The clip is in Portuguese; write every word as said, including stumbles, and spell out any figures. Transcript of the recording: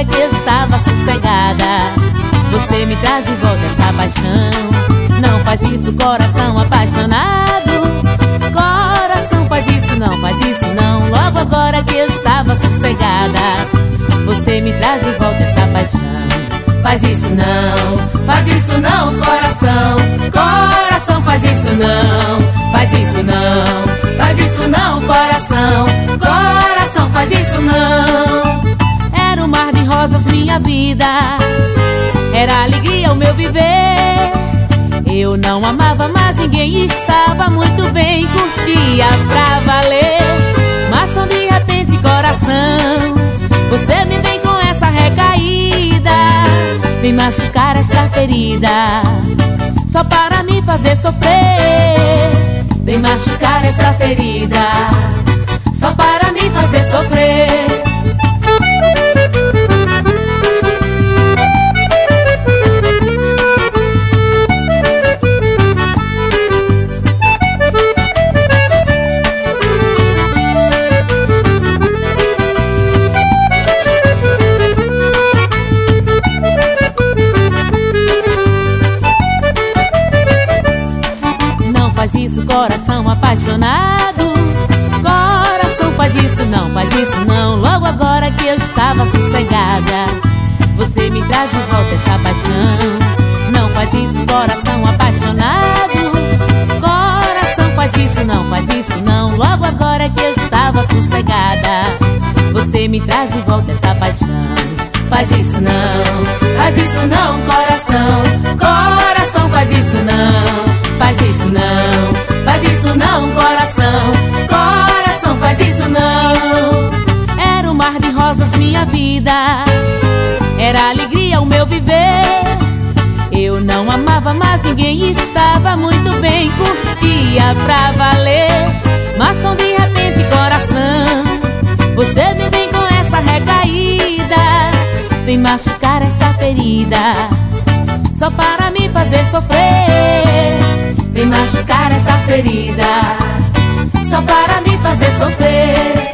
agora que eu estava sossegada. Você me traz de volta essa paixão. Não faz isso, coração apaixonado. Coração, faz isso não, faz isso não. Logo agora que eu estava sossegada, você me traz de volta essa paixão. Faz isso não, faz isso não, coração. Coração, faz isso não, faz isso não, faz isso não, coração. Coração, faz isso não. Era um mar de rosas minha vida, era alegria o meu viver. Eu não amava mais ninguém e estava muito bem, curtia pra valer. Mas só de repente, coração, você me vem com essa recaída, vem machucar essa ferida, só para me fazer sofrer. Vem machucar essa ferida, só para me fazer sofrer. Faz isso, coração apaixonado. Coração, faz isso não, faz isso não. Logo agora que eu estava sossegada, você me traz de volta essa paixão. Não faz isso, coração apaixonado. Coração, faz isso não, faz isso não. Logo agora que eu estava sossegada, você me traz de volta essa paixão. Faz isso não, faz isso não, coração. Coração, faz isso não, faz isso não, faz isso não, coração. Coração, faz isso não. Era um mar de rosas minha vida, era alegria o meu viver. Eu não amava mais ninguém e estava muito bem, curtia pra valer. Mas só de repente, coração, você me vem com essa recaída, vem machucar essa ferida, só para me fazer sofrer. Vem machucar essa ferida, só para me fazer sofrer.